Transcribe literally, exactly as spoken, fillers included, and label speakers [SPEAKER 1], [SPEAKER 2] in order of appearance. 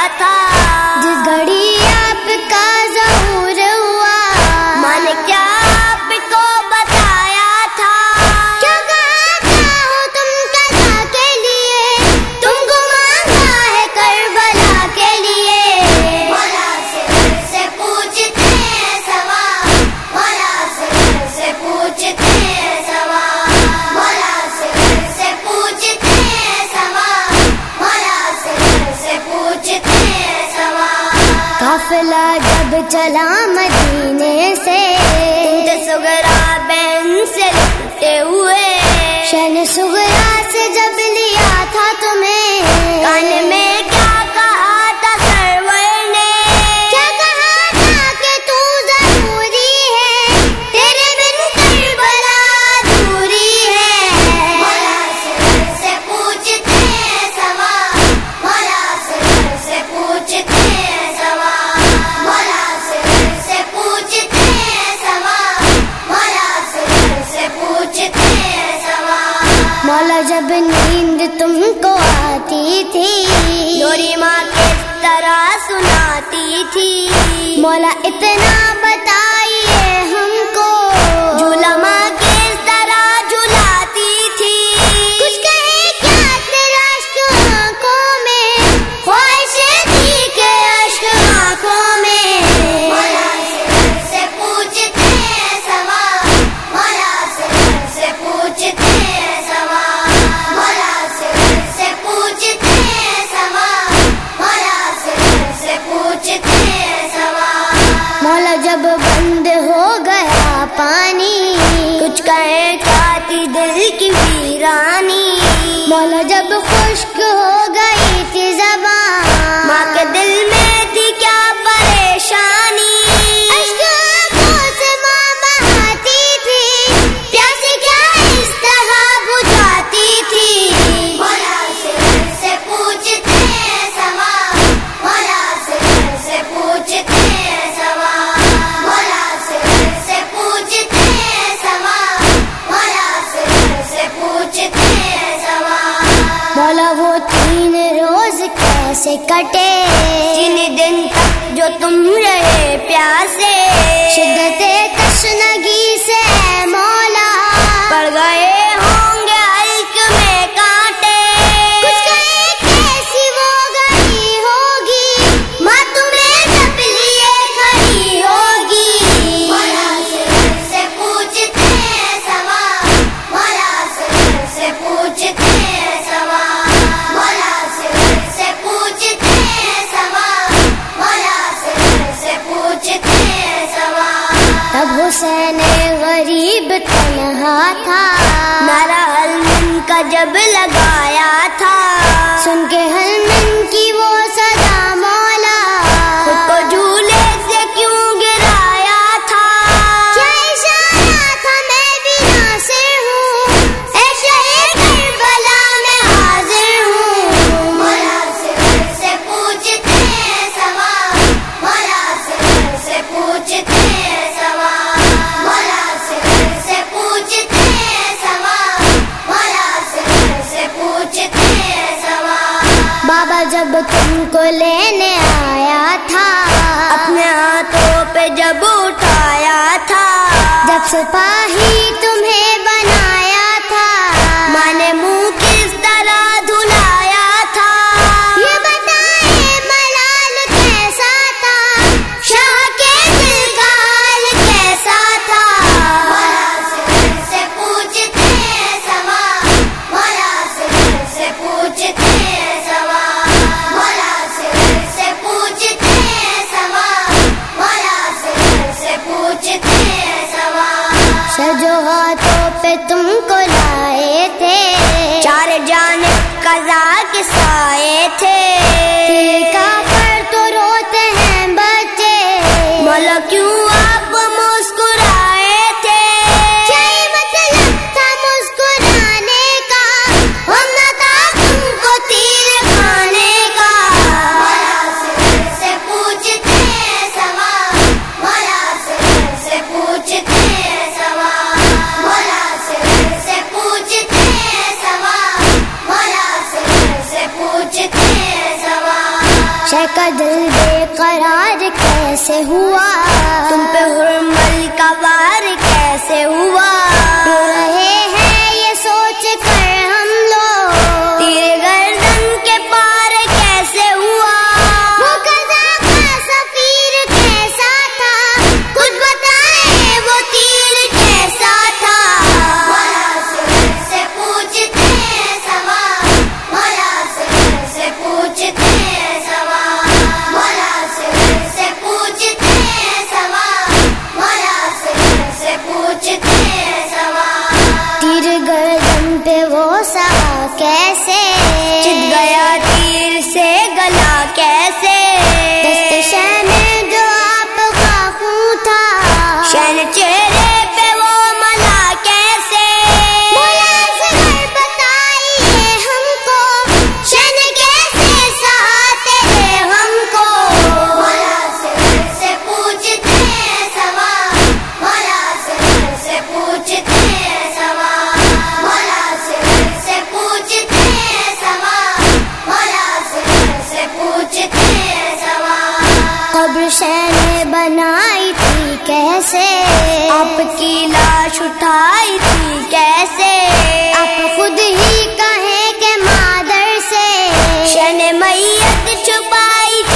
[SPEAKER 1] تھا، جس گھڑی آپ کا ظہور ہوا ماں نے کیا آپ کو بتایا تھا، کیا کہا تھا ہو تم قضا کے لیے، تم کو مانگا ہے کربلا کے لیے، مولا سے سے پوچھتے ہیں سوال، مولا سے سے پوچھتے ہیں سوال، مولا سے سے پوچھتے ہیں سوال، مولا سے سے پوچھتے ہیں سوال۔ قافلہ جب چلا مدینے سے سغرا بہن سے لٹے ہوئے، شن سغرا سے جب لیا تھا تمہیں، کان میں کیا کہا تھا سرور نے، کیا کہا تھا کہ تو ضروری ہے، تیرے بن کربلا ادھوری ہے، مولا سے سے پوچھتے ہیں سوال، مولا سے سے پوچھتے ہیں سوال، مولا سے سے پوچھتے ہیں سوال، مولا سے سے پوچھتے ہیں سوال۔ مولا جب نیند تم کو آتی تھی، لوری ماں کس طرح سناتی تھی، مولا اتنا بتائیے ہم کو، جھولا ماں کس طرح جھلاتی تھی، کچھ کہے کیا تیرا اشک آنکھوں میں، خواہش تھی کہ اشک آنکھوں میں، مولا سے سے پوچھتے ہیں سوال، مولا سے سے پوچھتے ہیں سوال، مولا سے سے پوچھتے ہیں سوال، مولا سے سے پوچھتے ہیں سوال۔ مولا جب بند ہو گیا پانی، کچھ کہے چاہتی دل کی ویرانی، مولا جب خشک ہو گئی تھی زبان، ماں کے دل میں تھی کیا پریشانی، اشک آنکھوں سے ماں بہاتی تھی، پیاسی کیا اس طرح بجھاتی تھی، مولا سے سے پوچھتے ہیں سوال، مولا سے سے پوچھتے ہیں سوال، مولا سے سے پوچھتے ہیں سوال، مولا سے سے پوچھتے ہیں سوال۔ مولا وہ تین روز کیسے کٹے، تین دن تک جو تم رہے پیاسے، شدت تشنگی سے مولا پڑ گئے ہوں گے حلق میں کانٹے، کچھ کہے کیسی وہ گھڑی ہوگی، ماں تمہیں جب لیے کھڑی ہوگی، مولا سے سے پوچھتے ہیں سوال، مولا سے سے پوچھتے ہیں سوال، مولا سے سے پوچھتے ہیں سوال، مولا سے سے پوچھتے ہیں سوال۔ تب حسین غریب تنہا تھا، نعرہ حلمن کا جب لگایا تھا، سن کے حلمن کی وہ صدا مولا خود کو جھولے سے کیوں گرایا تھا، کیا اشارہ تھا میں بھی ناصر ہوں، اے شہید کربلا میں حاضر ہوں، مولا سے سے پوچھتے ہیں سوال، مولا سے سے پوچھتے ہیں سوال، مولا سے سے پوچھتے ہیں سوال، مولا سے سے پوچھتے ہیں سوال۔ بابا جب تم کو لینے آیا تھا، اپنے ہاتھوں پہ جب اٹھایا تھا، جب سپاہی تمہیں بنایا تھا، ماں نے منہ کس طرح دھلایا تھا، یہ بتائے ملال کیسا تھا، شاہ کے دل کا حال کیسا تھا، مولا سے سے پوچھتے ہیں سوال، مولا سے سے پوچھتے ہیں سوال، مولا سے سے پوچھتے ہیں شے کا دل بے قرار کیسے ہوا، تم پہ حرمل کا وار کیسے ہوا، رو رہے ہیں یہ سوچ کر ہم لوگ تیرے گردن کے پار کیسے ہوا، وہ قضا کا سفیر کیسا تھا، خود بتائے وہ تیر کیسا تھا، مولا سے پوچھتے ہیں سوال، مولا سے پوچھتے ہیں سوال، مولا سے پوچھتے ہیں سوال، مولا سے پوچھتے ہیں سوال، تیر گردن پہ وہ سہا کیسے، چت گیا تیر سے گلا کیسے، دست شین جو آپ کا خون تھا، شین چہرے پہ وہ ملا کیسے، مولا اصغر بتائیے ہم کو، شین کیسے سہاتے ہیں ہم کو، مولا سے پوچھتے ہیں سوال، مولا سے پوچھتے ہیں سوال، مولا سے پوچھتے ہیں سوال، مولا سے پوچھتے ہیں سوال، قبر شین بنائی تھی کیسے، آپ کی لاش اٹھائی تھی کیسے، آپ خود ہی کہیں کہ مادر سے شین میت چھپائی